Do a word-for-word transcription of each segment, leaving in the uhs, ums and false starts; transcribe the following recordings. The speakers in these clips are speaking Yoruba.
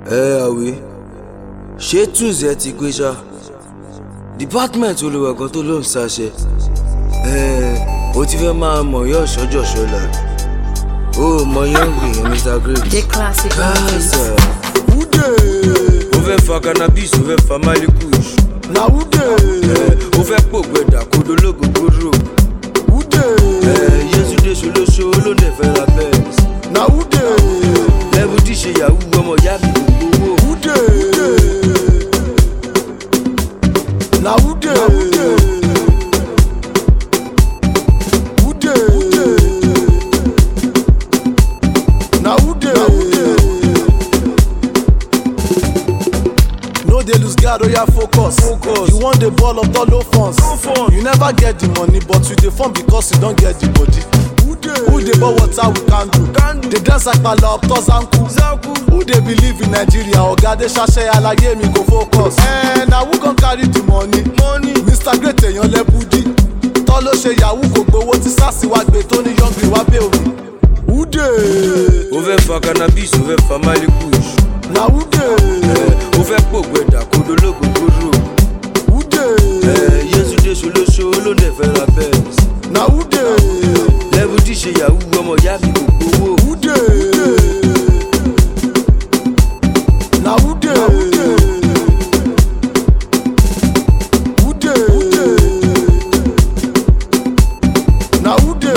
ẹ àwé ṣé túnzẹ ti gbé ṣá department olùwẹ̀kan tó ló ń ṣàṣẹ ẹ o ti fẹ́ máa mọ̀ yọ ṣọ́jọ́ ṣọ́la o mọ yọ̀ǹgì yẹn Mister Great káàsà Ude o fẹ́ fa cannabis o fẹ́ fa malikush na Ude o fẹ́ pògbẹ́dà kodo lógógóró Ude Yézúdé ṣolóṣó ló ń fẹ́ ra bẹ́ẹ̀s na Ude lẹ́bù tí ṣe yahoo ọmọ ìyá mi kò gbowó Ude na Ude Ude na Ude no dey lose guard oya focus Focus. you wan dey ball up all low funds you never get the money but you dey form because you don get the body who dey pour water with candle dey dance akpala up to zanku who dey believe in Nigeria oga dey ṣaṣẹ alaye mi go focus eh, na who gon carry the money money Mister Great èèyàn lẹ́bùdí tọ́ ló ṣe yahoo kò gbowó tí sars wá gbé tó ní yọ̀ǹgì wá bẹ́ omi Ude o fẹ́ fa cannabis o fẹ́ fa malikush na Ude o fẹ́ pògbẹ́dà kodo lógógóró Ude Yézúdé ṣolóṣó ló ń fẹ́ ra bẹ́ẹ̀s na Ude lẹ́bù tí ṣe yahoo ọmọ ìyá mi kò gbowó Ude na Ude Ude na Ude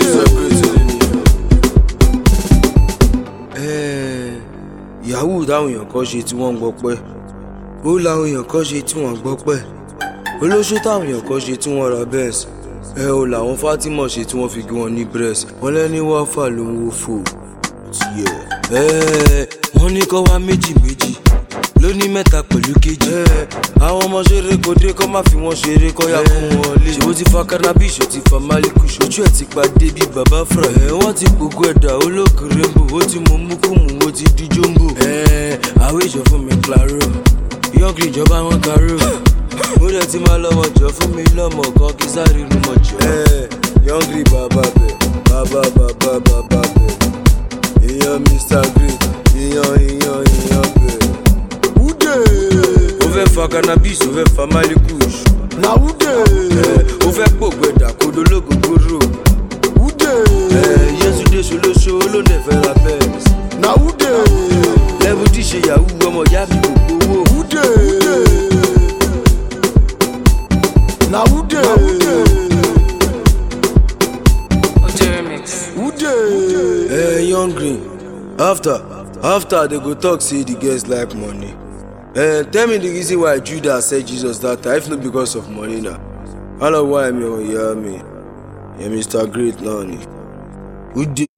Eh, yahoo táwọn èèyàn kan ṣe tí wọ́n ń gbọ́ pẹ́ ó láwọn èèyàn kan ṣe tí wọ́n ń gbọ́ pẹ́ olóṣó táwọn èèyàn kan ṣe tí wọ́n ra bẹ́ẹ̀s ẹ ò làwọn Fatima ṣe tí wọ́n fi gé wọn ní bress wọ́n lẹ́ni wá fà ló ń wo fò tiẹ̀ ẹ wọ́n ní kọ́ wá méjì méjì lóní mẹ́ta pẹ̀lú kejì ẹ àwọn ọmọ ṣeré kò dé kọ́ má fi wọ́n ṣeré kọ́ yá kó wọn lé ṣèwọ́ ti fa cannabis ó ti fa malikush ojú ẹ̀ ti pàdé bí baba fra ẹ wọ́n ti gbogbo ẹ̀dá olókèrè ń bò ó ti mú mukumu ó ti di jumbo ẹ àwọn ìjọ fún mi claro yọ̀ǹgì ìjọba wọn karo mo dẹ̀ ti máa lọ́mọ jọ fún mi lọ́mọ kan kí sáré inú mọ̀ jọ. ẹ yọ̀ǹgì bàbá bẹ̀ bàbá bàbá bàbá bẹ̀ èèyàn Mister Great èèyàn èèyàn èèyàn bẹ̀. Ude o fẹ́ fa cannabis o fẹ́ fa malikush na Ude o fẹ́ pògbẹ́dà kodo lógógóró Ude Yézúdé ṣolóṣó ló ń fẹ́ ra bẹ́ẹ̀s na Ude lẹ́bù tí ṣe yahoo ọmọ ìyá mi kò gbowó Ude na Ude Ude Eh, young green. After, after they go talk, say the girls like money. Eh, tell me the reason why Judas said Jesus that time, if not because of money now. I know why me, oh yeah me, yeah Mister Great now. Who did?